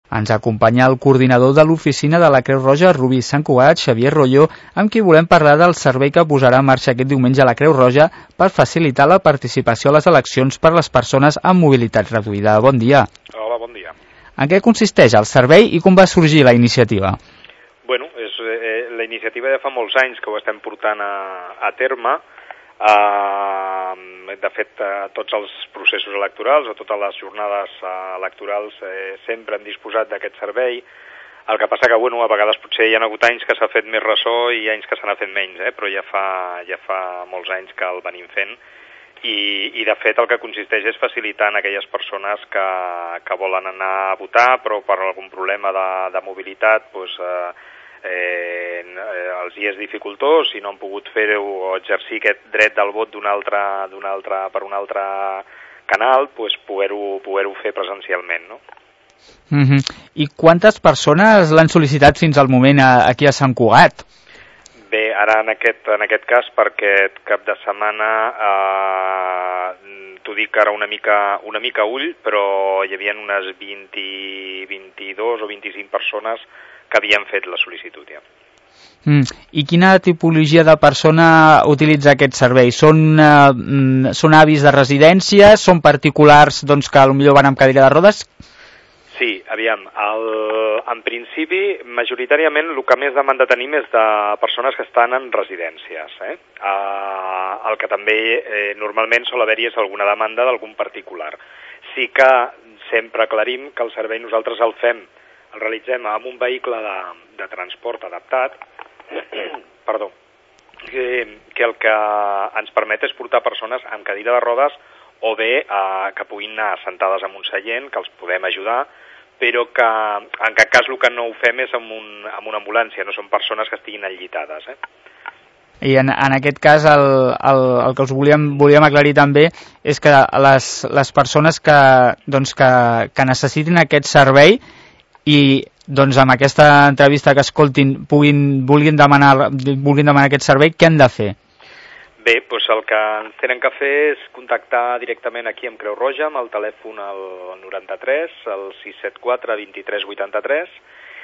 Ens acompanya el coordinador de l'oficina de la Creu Roja, Rubí Sant Cugat, Xavier Rolló, amb qui volem parlar del servei que posarà en marxa aquest diumenge a la Creu Roja per facilitar la participació a les eleccions per les persones amb mobilitat reduïda. Bon dia. Hola, bon dia. En què consisteix el servei i com va sorgir la iniciativa? Bueno, la iniciativa ja fa molts anys que ho estem portant a terme. De fet, tots els processos electorals o totes les jornades electorals sempre han disposat d'aquest servei. El que passa que, bueno, a vegades potser hi ha hagut anys que s'ha fet més ressò i anys que se n'ha fet menys, però ja fa molts anys que el venim fent. I de fet el que consisteix és facilitar a aquelles persones que volen anar a votar però per algun problema de mobilitat els hi és dificultós i no han pogut fer-ho o exercir aquest dret del vot per un altre canal, poder-ho fer presencialment, no? I quantes persones l'han sol·licitat fins al moment aquí a Sant Cugat? Bé, ara en aquest cas, per aquest cap de setmana, t'ho dic ara una mica ull, però hi havia unes 22 o 25 persones que havien fet la sol·licitud ja. I quina tipologia de persona utilitza aquest servei? Són avis de residència? Són particulars que potser van amb cadira de rodes? Sí, aviam, en principi, majoritàriament el que més demanda tenim és de persones que estan en residències. El que també normalment sol haver-hi és alguna demanda d'algun particular. Sí que sempre aclarim que el servei nosaltres el realitzem amb un vehicle de transport adaptat, que el que ens permet és portar persones amb cadira de rodes o bé que puguin anar sentades en un seient, que els podem ajudar, però que en cap cas el que no ho fem és amb una ambulància, no són persones que estiguin enllitades. I en aquest cas el que us volíem aclarir també és que les persones que necessitin aquest servei i amb aquesta entrevista que escoltin vulguin demanar aquest servei, què han de fer? Bé, el que ens tenen que fer és contactar directament aquí amb Creu Roja, amb el telèfon al 93, el 674 23 83,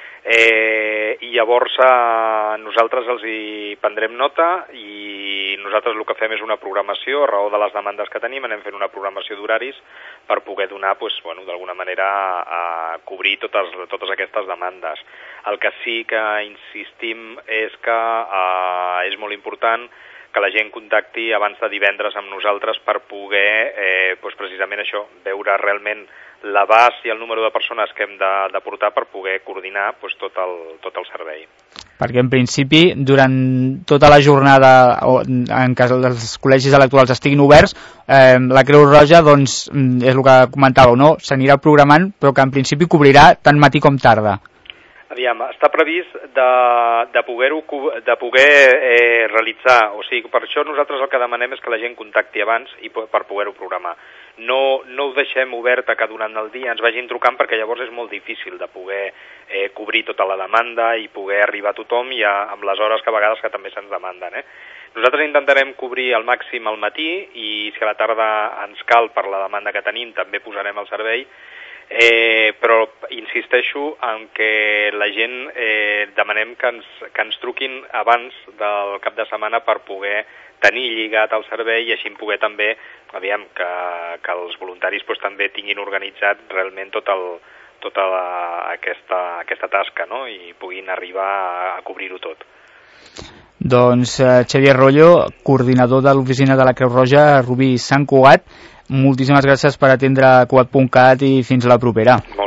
i llavors nosaltres els hi prendrem nota i nosaltres el que fem és una programació, a raó de les demandes que tenim, anem fent una programació d'horaris per poder donar, d'alguna manera, a cobrir totes aquestes demandes. El que sí que insistim és que és molt important que la gent contacti abans de divendres amb nosaltres per poder, precisament això, veure realment l'abast i el número de persones que hem de portar per poder coordinar tot el servei. Perquè en principi, durant tota la jornada, o en cas els col·legis electorals estiguin oberts, la Creu Roja, és el que comentàveu, no? S'anirà programant, però que en principi cobrirà tant matí com tarda. Aviam, està previst de poder realitzar, o sigui, per això nosaltres el que demanem és que la gent contacti abans i per poder-ho programar. No ho deixem obert a que durant el dia ens vagin trucant perquè llavors és molt difícil de poder cobrir tota la demanda i poder arribar a tothom i amb les hores que a vegades que també se'ns demanden. Nosaltres intentarem cobrir al màxim al matí i si a la tarda ens cal per la demanda que tenim també posarem el servei. Però insisteixo en que la gent demanem que ens truquin abans del cap de setmana per poder tenir lligat el servei i així poder també, que els voluntaris també tinguin organitzat realment tota aquesta tasca, no? I puguin arribar a cobrir-ho tot. Doncs Xavier Rolló, coordinador de l'oficina de la Creu Roja, Rubí Sant Cugat, moltíssimes gràcies per atendre Cugat.cat i fins la propera.